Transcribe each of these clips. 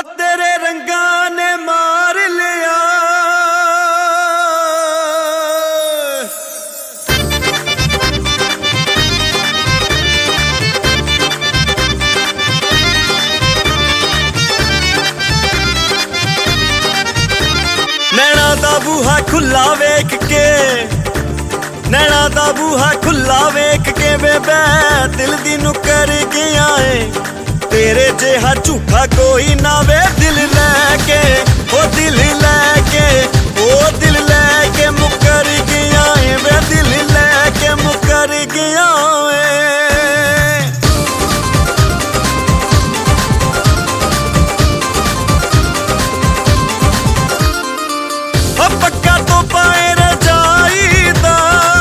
तेरे रंगा ने मार लिया। नैना दा बूहा खुला वेख के, नैना दा बूहा खुला वेख के बेबे दिल दी नुकर गया है। तेरे जेहा झूठा कोई ना वे दिल लैके, ओ दिल लैके, ओ दिल लैके मुकर गया है वे दिल लैके मुकर गया है। पक्का तो पाए रजाईदा,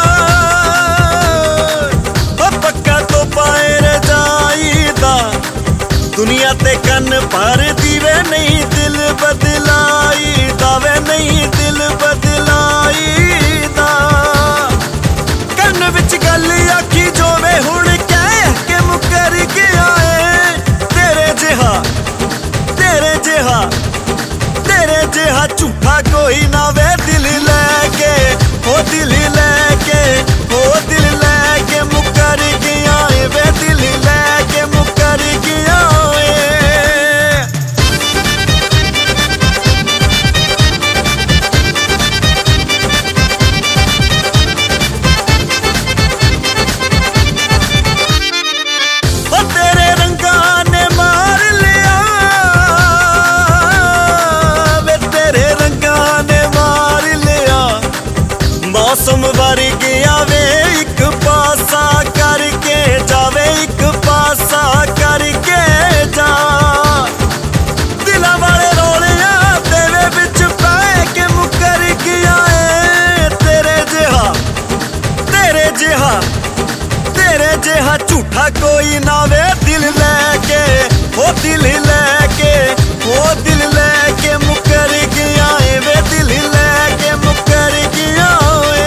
पक्का तो पाए रजाईदा। दुनिया ते कन भर दीवे नहीं दिल बदलाई दावे नहीं दिल बदलाई दा। कन विच गल आखी जोवे हुण कह के मुकर गया है। तेरे जेहा, तेरे जेहा, तेरे जेहा झूठा कोई ना वे दिल लैके, ओ दिल लैके, ओ दिल लैके मुकर गया है वे दिल लैके मुकर गया है। ओ तेरे रंगा ने मार लिया वे तेरे रंगा ने मार लिया। मौसम वर गया वे एक पासा करके जावे, एक पासा करके जा। दिला वाले रोलिया तेरे बिच पै के मुकर गया है। तेरे जेहा, तेरे जेहा, तेरे जेहा झूठा कोई ना वे दिल लैके, ओ दिल लैके, ओ दिल लैके मुकर गया है वे दिल लैके मुकर गया है।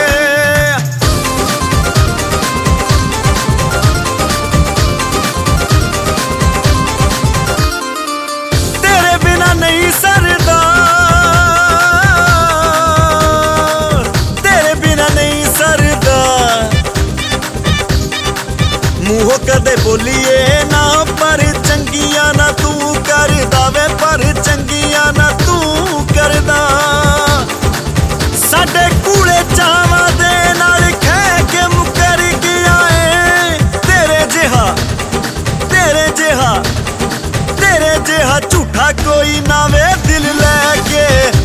तेरे बिना नहीं सरदा, तेरे बिना नहीं सरदा। मूंहों कदे बोलिए ना पर चंगिया ना तू करदा वे, पर चंगिया ना तू करदा। साडे कूड़े चावां दे नाल खै के मुकर गया है। तेरे जेहा, तेरे जेहा, तेरे जेहा झूठा कोई ना वे दिल लैके,